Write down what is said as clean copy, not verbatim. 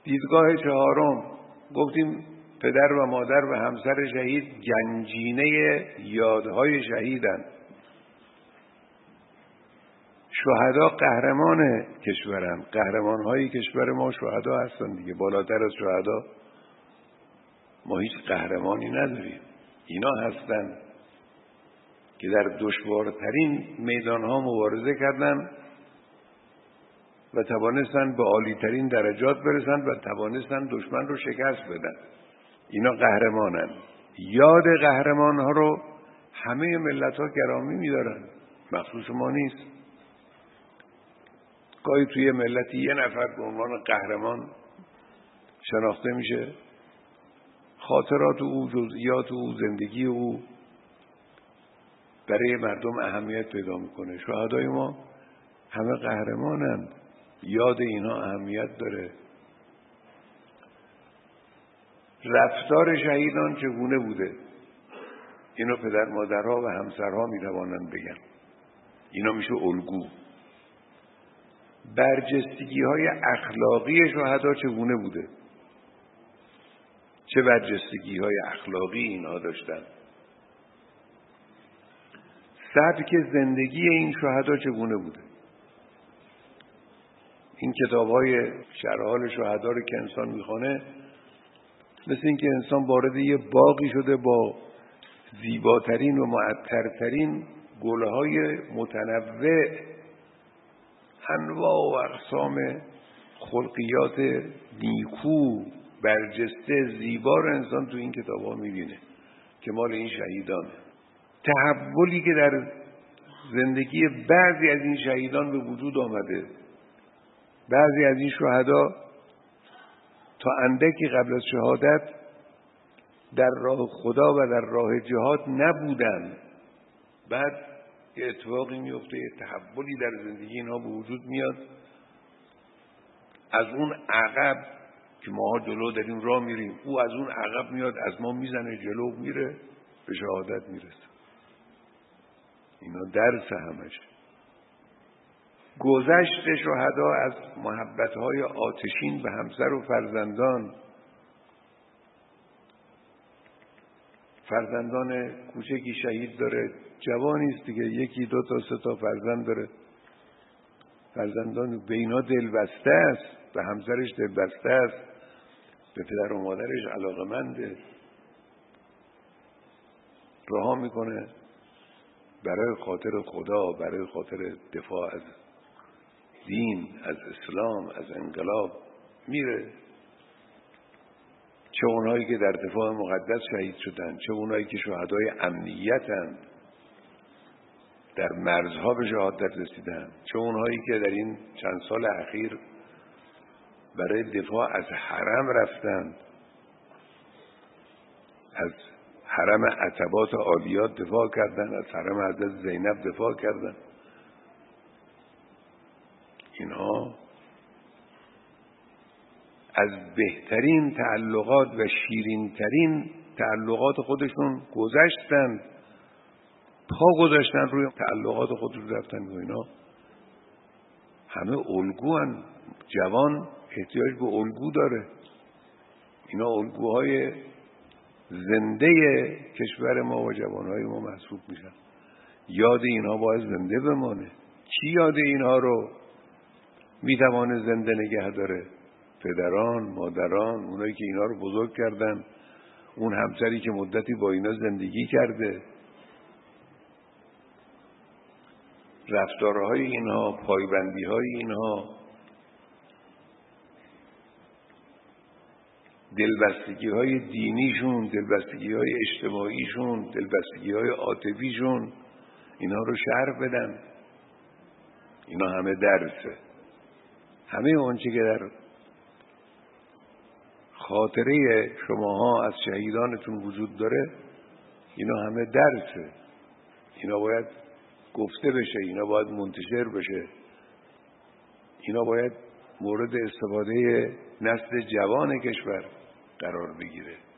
دیدگاه چهارم گفتیم پدر و مادر و همسر شهید گنجینه یادهای شهیدن. شهدا قهرمان کشورن، قهرمانهای کشور ما شهدا هستن دیگه. بالاتر از شهدا ما هیچ قهرمانی نداریم. اینا هستن که در دشوارترین میدانها مبارزه کردن و توانستن به عالیترین درجات برسن و توانستن دشمن رو شکست بدن. اینا قهرمانن. یاد قهرمان ها رو همه ملت ها گرامی می‌دارن، مخصوص ما نیست. گاهی توی ملتی یه نفر به عنوان قهرمان شناخته میشه، خاطرات او، جزئیات او، زندگی او برای مردم اهمیت پیدا میکنه. شهدای ما همه قهرمانند، یاد اینا اهمیت داره. رفتار شهیدان چگونه بوده؟ اینو پدر مادرها و همسرها میتوانند بگن. اینا میشه الگو. برجستگی های اخلاقی شهدا چگونه بوده؟ چه برجستگی های اخلاقی اینها داشتن؟ سبک زندگی این شهدا چگونه بوده؟ این کتاب های شرح حال شهدا رو که انسان میخونه، مثل این که انسان وارد یه باغی شده با زیباترین و معطرترین گلهای متنوع، انواع و اقسام خلقیات نیکو برجسته زیبا رو انسان تو این کتاب ها میبینه که مال این شهیدانه. تحولی که در زندگی بعضی از این شهیدان به وجود آمده. بعضی از این شهدا تا اندکی قبل از شهادت در راه خدا و در راه جهاد نبودن. بعد یه اتفاقی میفته، یه تحولی در زندگی اینها به وجود میاد. از اون عقب که ماها جلو داریم راه میریم، او از اون عقب میاد از ما میزنه جلو، میره به شهادت میرسه. اینا درس همش. گذشت شهدا از محبت‌های آتشین به همسر و فرزندان. فرزندان کوچکی شهید داره، جوانی است دیگه، یکی دو تا سه تا فرزند داره. فرزندان به اینا دلبسته است، به همسرش دلبسته است، به پدر و مادرش علاقمنده، رها میکنه برای خاطر خدا، برای خاطر دفاع از دین، از اسلام، از انقلاب میره. چه اونهایی که در دفاع مقدس شهید شدن، چه اونهایی که شهدای امنیتن، در مرزها به شهادت رسیدن، چه اونهایی که در این چند سال اخیر برای دفاع از حرم رفتن، از حرم عتبات عالیات دفاع کردن، از حرم حضرت زینب دفاع کردن. اینها از بهترین تعلقات و شیرینترین تعلقات خودشون گذشتن، پا گذاشتن روی تعلقات خودشون رفتن. و اینا همه الگوان. جوان احتیاج به الگو داره. اینا الگوهای زنده کشور ما و جوانهای ما محسوب میشن. یاد اینها باید زنده بمانه. کی یاد اینها رو میتوانه زنده نگه داره؟ پدران، مادران، اونایی که اینا رو بزرگ کردن، اون همسری که مدتی با اینا زندگی کرده. رفتارهای اینها، پایبندیهای اینها، دلبستگی‌های دینیشون، دلبستگی‌های اجتماعیشون، دلبستگی‌های عاطفیشون، اینا رو شرح بدن. اینا همه درسه. همه اونچه که در خاطره شماها از شهیدانتون وجود داره، اینا همه درسه. اینا باید گفته بشه، اینا باید منتشر بشه، اینا باید مورد استفاده نسل جوان کشور قرار بگیره.